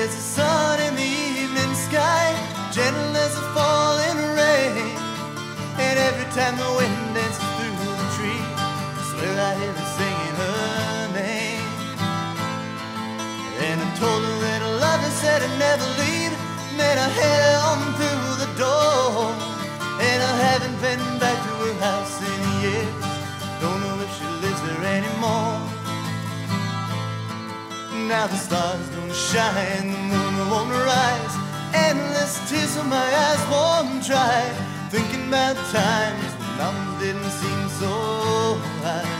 as the sun in the evening sky, gentle as the falling rain. And every time the wind dances through the tree, I swear I hear her singing her name. And I told her that I loved her, said I'd never leave. And then I headed on through the door, and I haven't been back to her house in years. Don't know if she lives there anymore. Now the stars don't shine, the moon won't rise, endless tears from my eyes won't dry, thinking about times when mountains didn't seem so high.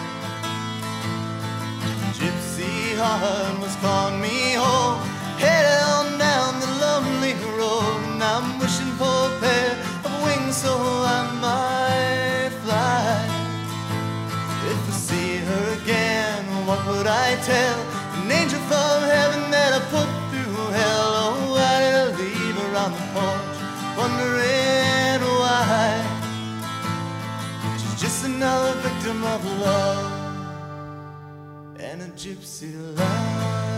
Gypsy heart was calling me home, headed on down the lonely road, and I'm wishing for a pair of wings so I might fly. If I see her again, what would I tell an angel from heaven that I put through hell? Oh, why did I leave her on the porch, wondering why? She's just another victim of love and a gypsy life.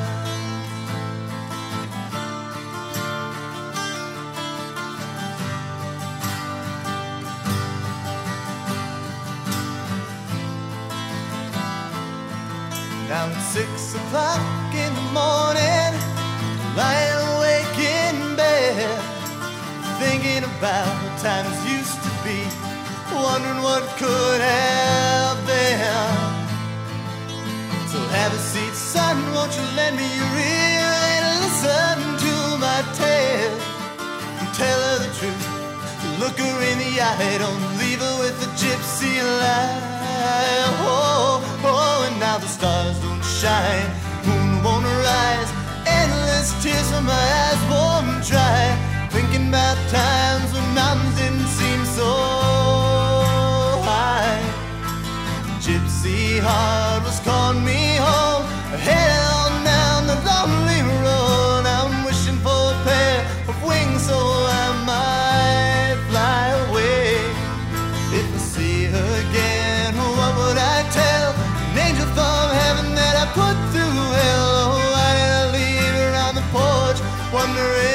Now it's 6 o'clock in the morning, lying awake in bed, thinking about what times used to be, wondering what could have been. So have a seat, son, won't you lend me your ear and listen to my tale, and tell her the truth, look her in the eye, don't leave her with a gypsy lie. Oh, oh, and now the stars don't shine, moon won't rise, endless tears from my eyes won't dry, thinking about times when mountains didn't seem so high. Gypsy heart was calling me home, headed on down the lonely road. I'm wishing for a pair of wings so I might fly away. If I see her again, what would I tell an angel from heaven that I put through hell? Oh, why did I leave her on the porch, wondering